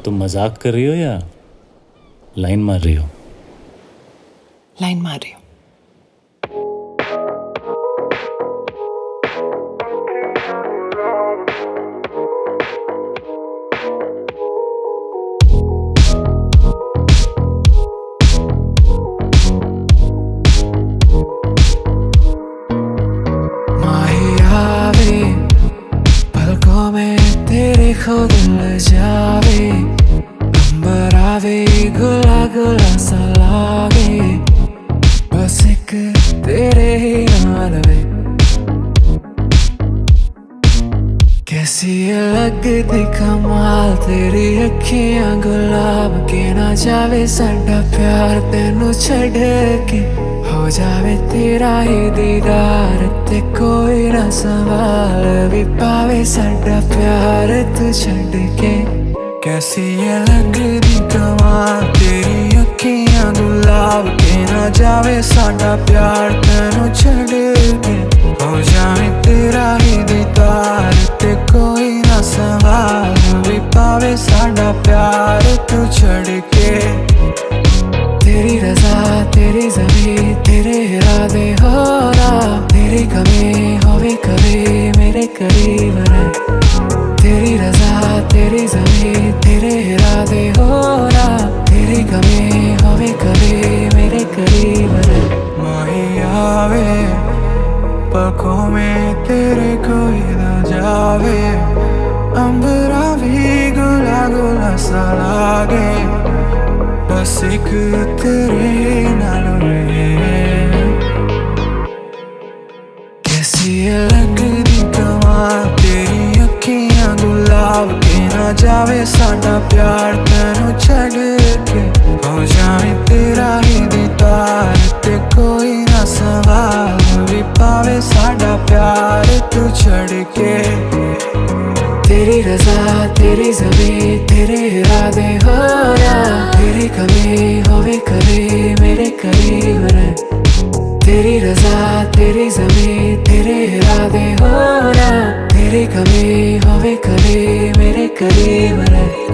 तुम मजाक कर रही हो या लाइन मार रही हो? लाइन मार रही हूँ। पलकों में तेरे खुद ल जावे, अंबर आवे गुला गुला सा लागे, बस एक तेरे ही नाल वे। कैसी ये लगदी कमाल तेरी अखियां गुलाब के, ना जावे साडा प्यार तेनू छड़ के, हो जावे तेरा ही दीदार ते कोई ना सवाल भी पावे साडा प्यार तू छड़ के। कैसी ये लगदी कमाल तेरी अखियां गुलाब के, ना जावे साडा प्यार तेनू छड़ के, हो जावे तेरा ही दीदार ते कोई ना सवाल भी पावे साडा प्यार तू छड़ के। तेरी रज़ा तेरी ज़मीं तेरे इरादे हो ना, तेरी कमी होवे कभी मेरे करीब रहे। तेरी रज़ा तेरी ज़मीं तेरे इरादे हो ना, तेरी कमी होवे कभी मेरे करीब रहे। माही आवे पलकों में तेरे कोई ना जावे, अंबरा भी गुला गुला सा लागे, बस एक तेरे नाल रहे। कैसी ये लगदी कमाल तेरी अखियां गुलाब के, ना जावे साडा प्यार तेनू छड़ के, हो जावे तेरा ही दीदार ते कोई ना सवाल भी पावे साडा प्यार तू छड़ के। तेरी रज़ा तेरी ज़मीं तेरे इरादे हो ना, तेरी कमी होवे कभी मेरे करीब रहे। तेरी रज़ा तेरी ज़मीं तेरे इरादे हो ना, तेरी कमी होवे कभी मेरे करीब रहे।